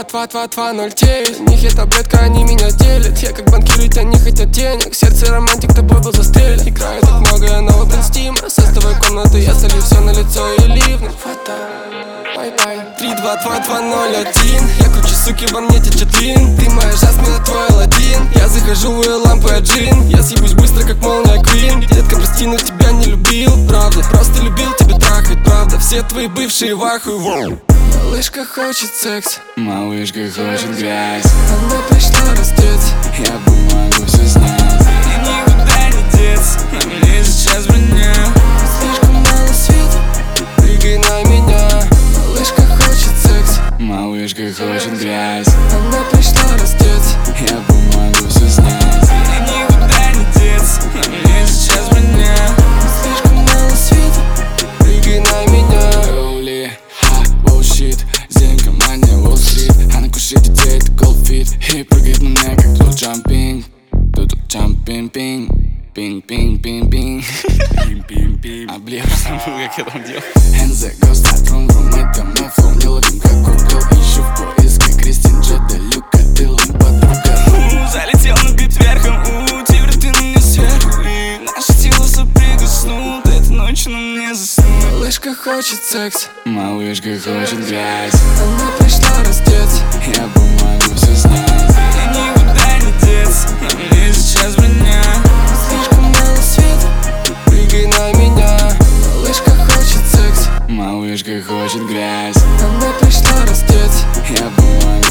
22209. У них я таблетка, они меня делят. Я как банкир, ведь они хотят денег. Сердце романтик, тобой был застрелен. Играю так много, я новый принц Тима. Со с тобой комнаты, я солью все на лицо и ливны. Фото, бай-бай. 32221. Я круче, суки, во мне течет лин. Ты моя Жасмина, твой Аладдин. Я захожу в ее лампы, а джин. Я съебусь быстро, как молния Квин. Детка, прости, но тебя не любил, правда. Просто любил тебя трахать, правда. Все твои бывшие в ахуе. Малышка хочет секс, малышка хочет грязь. Она пришла раздеться, я помогу все снять. И никуда не деться, а мне сейчас броня. Слишком мало света, прыгай на меня. Малышка хочет секс, малышка хочет грязь. Она пришла раздеться, я помогу все снять. И никуда не деться, а мне сейчас броня. Слишком мало света, прыгай на меня. Роули, ха, bullshit. Зенка, мания, Уолл-стрит. Она кушает детей, это голдфит. И прыгает на мне, как тут джампинг. Тут джампинг-пинг. Пинг-пинг-пинг-пинг. А бля, забыл, как я там делал. Энзе, гост, рум-рум, это мой флоу. Не ловим, как Google. Ищу в поиске Кристин, Джеда, Люка, Дилан, подруга. Залетел на бит верхом, теперь ты на мне сверху. И наши тела соприкоснут, этой ночью на мне заснут. Малышка хочет секс, малышка хочет грязь. Она пришла раздеться, я помогу все снять. И никуда не деться, а мне сейчас броня. Слишком мало света, прыгай на меня. Малышка хочет секс, малышка хочет грязь. Она пришла раздеться, я помогу